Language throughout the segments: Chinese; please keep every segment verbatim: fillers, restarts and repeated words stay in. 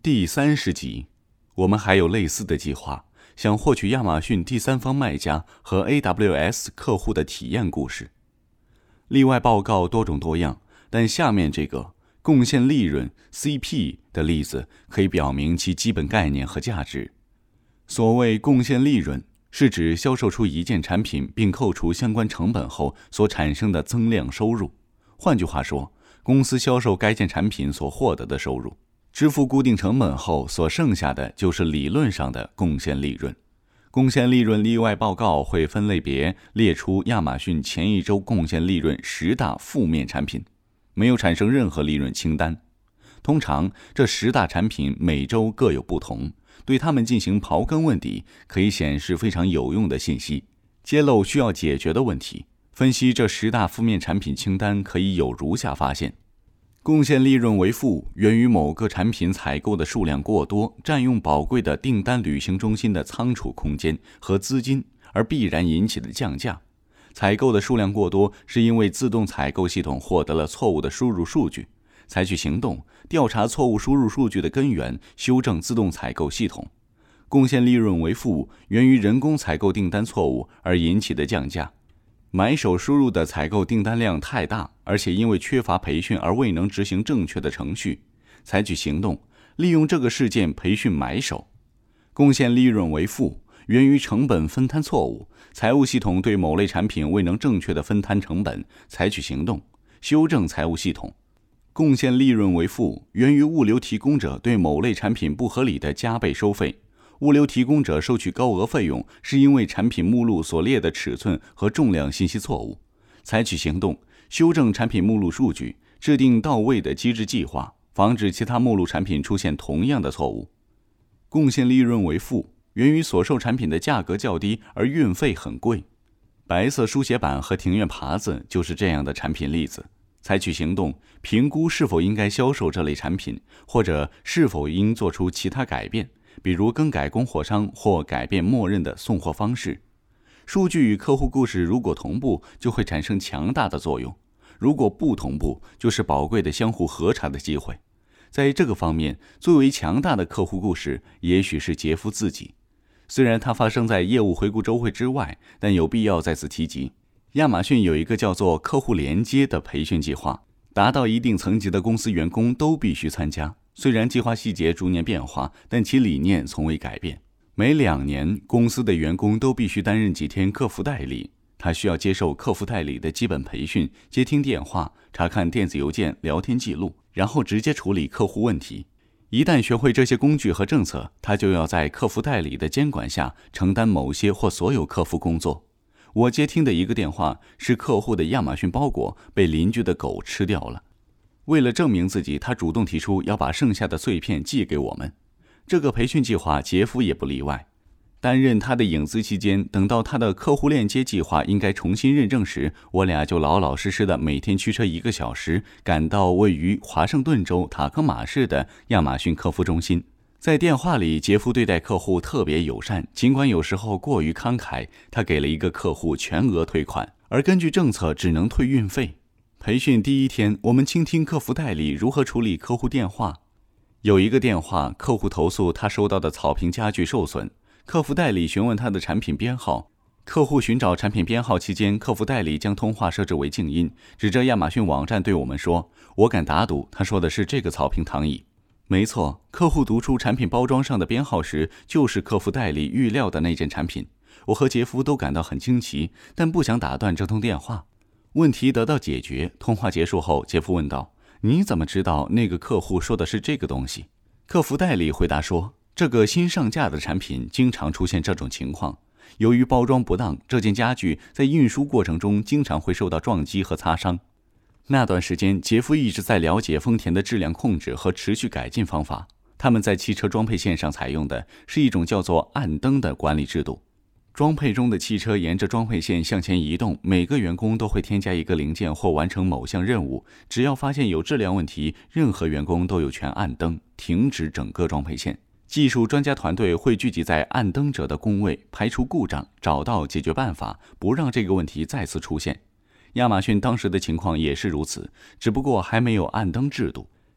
第三十集，我们还有类似的计划，想获取亚马逊第三方卖家和 A W S 客户的体验故事。例外报告多种多样，但下面这个贡献利润 C P 的例子可以表明其基本概念和价值。所谓贡献利润，是指销售出一件产品并扣除相关成本后所产生的增量收入。换句话说，公司销售该件产品所获得的收入，支付固定成本后所剩下的就是理论上的贡献利润。贡献利润例外报告会分类别列出亚马逊前一周贡献利润十大负面产品，没有产生任何利润清单。通常这十大产品每周各有不同，对他们进行刨根问底，可以显示非常有用的信息，揭露需要解决的问题。分析这十大负面产品清单可以有如下发现：贡献利润为负，源于某个产品采购的数量过多，占用宝贵的订单履行中心的仓储空间和资金，而必然引起的降价。采购的数量过多，是因为自动采购系统获得了错误的输入数据，采取行动，调查错误输入数据的根源，修正自动采购系统。贡献利润为负，源于人工采购订单错误而引起的降价。买手输入的采购订单量太大，而且因为缺乏培训而未能执行正确的程序，采取行动，利用这个事件培训买手。贡献利润为负，源于成本分摊错误，财务系统对某类产品未能正确的分摊成本，采取行动，修正财务系统。贡献利润为负，源于物流提供者对某类产品不合理的加倍收费。物流提供者收取高额费用，是因为产品目录所列的尺寸和重量信息错误。采取行动，修正产品目录数据，制定到位的机制计划，防止其他目录产品出现同样的错误。贡献利润为负，源于所售产品的价格较低，而运费很贵。白色书写板和庭院耙子就是这样的产品例子。采取行动，评估是否应该销售这类产品，或者是否应做出其他改变，比如更改供货商或改变默认的送货方式。数据与客户故事如果同步，就会产生强大的作用；如果不同步，就是宝贵的相互核查的机会。在这个方面，最为强大的客户故事也许是杰夫自己。虽然它发生在业务回顾周会之外，但有必要再次提及。亚马逊有一个叫做客户连接的培训计划，达到一定层级的公司员工都必须参加。虽然计划细节逐年变化，但其理念从未改变。每两年，公司的员工都必须担任几天客服代理，他需要接受客服代理的基本培训，接听电话，查看电子邮件、聊天记录，然后直接处理客户问题。一旦学会这些工具和政策，他就要在客服代理的监管下承担某些或所有客服工作。我接听的一个电话是客户的亚马逊包裹被邻居的狗吃掉了。为了证明自己，他主动提出要把剩下的碎片寄给我们。这个培训计划，杰夫也不例外。担任他的影子期间，等到他的客户链接计划应该重新认证时，我俩就老老实实的每天驱车一个小时，赶到位于华盛顿州塔科马市的亚马逊客服中心。在电话里，杰夫对待客户特别友善，尽管有时候过于慷慨，他给了一个客户全额退款，而根据政策只能退运费。培训第一天，我们倾听客服代理如何处理客户电话。有一个电话，客户投诉他收到的草坪家具受损，客服代理询问他的产品编号。客户寻找产品编号期间，客服代理将通话设置为静音，指着亚马逊网站对我们说：“我敢打赌，他说的是这个草坪躺椅。”没错，客户读出产品包装上的编号时，就是客服代理预料的那件产品。我和杰夫都感到很惊奇，但不想打断这通电话。问题得到解决，通话结束后，杰夫问道：“你怎么知道那个客户说的是这个东西？”客服代理回答说：“这个新上架的产品经常出现这种情况。由于包装不当，这件家具在运输过程中经常会受到撞击和擦伤。”那段时间，杰夫一直在了解丰田的质量控制和持续改进方法。他们在汽车装配线上采用的是一种叫做暗灯的管理制度。装配中的汽车沿着装配线向前移动，每个员工都会添加一个零件或完成某项任务。只要发现有质量问题，任何员工都有权按灯，停止整个装配线。技术专家团队会聚集在按灯者的工位，排除故障，找到解决办法，不让这个问题再次出现。亚马逊当时的情况也是如此，只不过还没有按灯制度。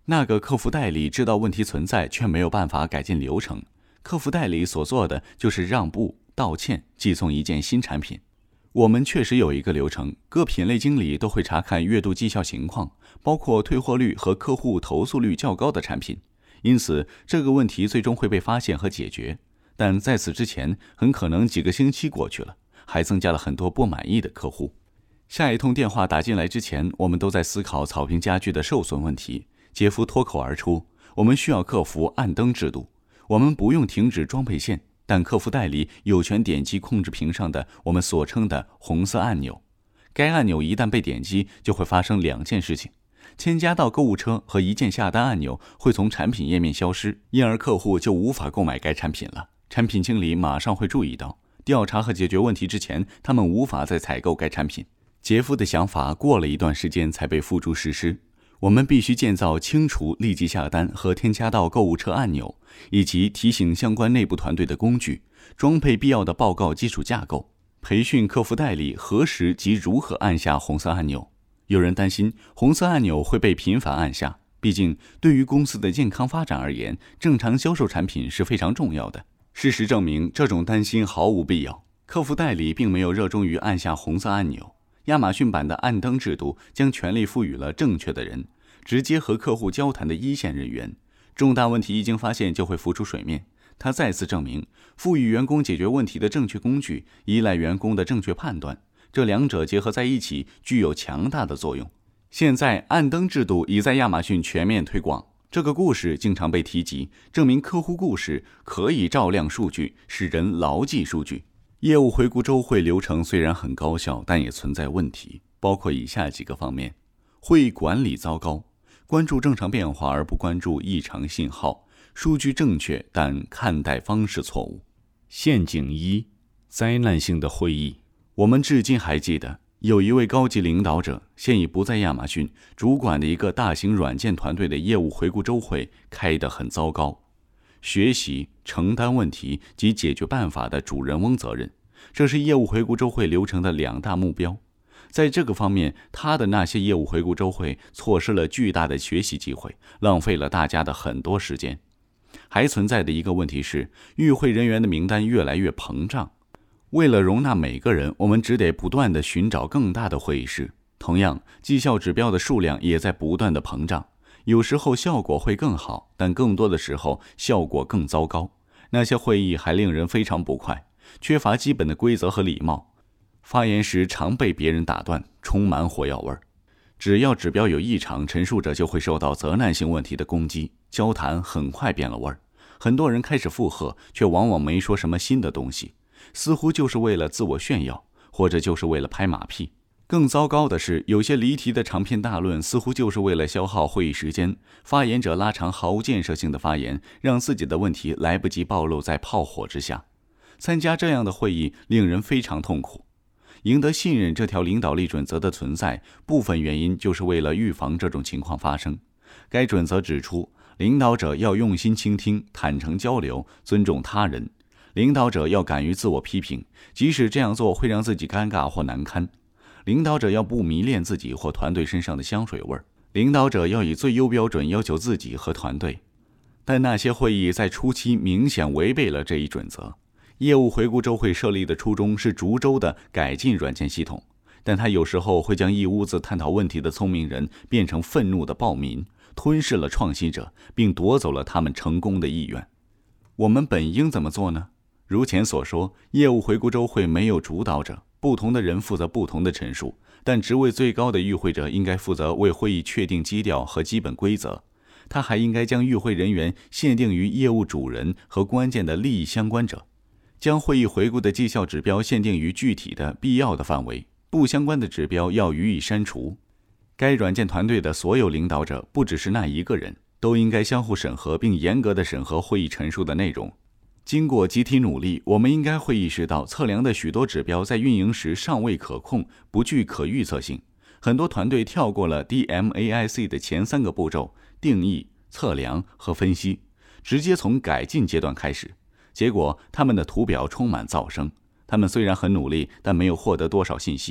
那个客服代理知道问题存在，却没有办法改进流程。客服代理所做的就是让步、道歉、寄送一件新产品。我们确实有一个流程，各品类经理都会查看月度绩效情况，包括退货率和客户投诉率较高的产品。因此，这个问题最终会被发现和解决。但在此之前，很可能几个星期过去了，还增加了很多不满意的客户。下一通电话打进来之前，我们都在思考草坪家具的受损问题。杰夫脱口而出：我们需要克服暗灯制度。我们不用停止装配线，但客服代理有权点击控制屏上的我们所称的红色按钮。该按钮一旦被点击，就会发生两件事情：添加到购物车和一键下单按钮会从产品页面消失，因而客户就无法购买该产品了。产品经理马上会注意到，调查和解决问题之前，他们无法再采购该产品。杰夫的想法过了一段时间才被付诸实施。我们必须建造清除立即下单和添加到购物车按钮，以及提醒相关内部团队的工具，装配必要的报告基础架构，培训客服代理何时及如何按下红色按钮。有人担心红色按钮会被频繁按下，毕竟对于公司的健康发展而言，正常销售产品是非常重要的。事实证明，这种担心毫无必要。客服代理并没有热衷于按下红色按钮。亚马逊版的暗灯制度将权力赋予了正确的人，直接和客户交谈的一线人员。重大问题一经发现就会浮出水面。他再次证明，赋予员工解决问题的正确工具依赖员工的正确判断，这两者结合在一起具有强大的作用。现在暗灯制度已在亚马逊全面推广。这个故事经常被提及，证明客户故事可以照亮数据，使人牢记数据。业务回顾周会流程虽然很高效，但也存在问题，包括以下几个方面：会议管理糟糕，关注正常变化而不关注异常信号，数据正确但看待方式错误。陷阱一：灾难性的会议。我们至今还记得，有一位高级领导者，现已不在亚马逊，主管的一个大型软件团队的业务回顾周会开得很糟糕。学习、承担问题及解决办法的主人翁责任，这是业务回顾周会流程的两大目标。在这个方面，他的那些业务回顾周会错失了巨大的学习机会，浪费了大家的很多时间。还存在的一个问题是，与会人员的名单越来越膨胀。为了容纳每个人，我们只得不断地寻找更大的会议室。同样，绩效指标的数量也在不断地膨胀。有时候效果会更好，但更多的时候效果更糟糕。那些会议还令人非常不快，缺乏基本的规则和礼貌。发言时常被别人打断，充满火药味儿。只要指标有异常，陈述者就会受到责难性问题的攻击，交谈很快变了味儿。很多人开始附和，却往往没说什么新的东西，似乎就是为了自我炫耀，或者就是为了拍马屁。更糟糕的是，有些离题的长篇大论似乎就是为了消耗会议时间，发言者拉长毫无建设性的发言，让自己的问题来不及暴露在炮火之下。参加这样的会议令人非常痛苦。赢得信任这条领导力准则的存在，部分原因就是为了预防这种情况发生。该准则指出，领导者要用心倾听，坦诚交流，尊重他人。领导者要敢于自我批评，即使这样做会让自己尴尬或难堪。领导者要不迷恋自己或团队身上的香水味。领导者要以最优标准要求自己和团队。但那些会议在初期明显违背了这一准则。业务回顾周会设立的初衷是逐周的改进软件系统，但它有时候会将一屋子探讨问题的聪明人变成愤怒的暴民，吞噬了创新者，并夺走了他们成功的意愿。我们本应怎么做呢？如前所说，业务回顾周会没有主导者，不同的人负责不同的陈述，但职位最高的与会者应该负责为会议确定基调和基本规则。他还应该将与会人员限定于业务主人和关键的利益相关者，将会议回顾的绩效指标限定于具体的必要的范围，不相关的指标要予以删除。该软件团队的所有领导者，不只是那一个人，都应该相互审核并严格地审核会议陈述的内容。经过集体努力，我们应该会意识到测量的许多指标在运营时尚未可控，不具可预测性。很多团队跳过了 D M A I C 的前三个步骤，定义、测量和分析，直接从改进阶段开始。结果他们的图表充满噪声。他们虽然很努力，但没有获得多少信息。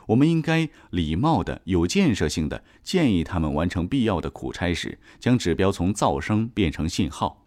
我们应该礼貌的、有建设性的建议他们完成必要的苦差时，将指标从噪声变成信号。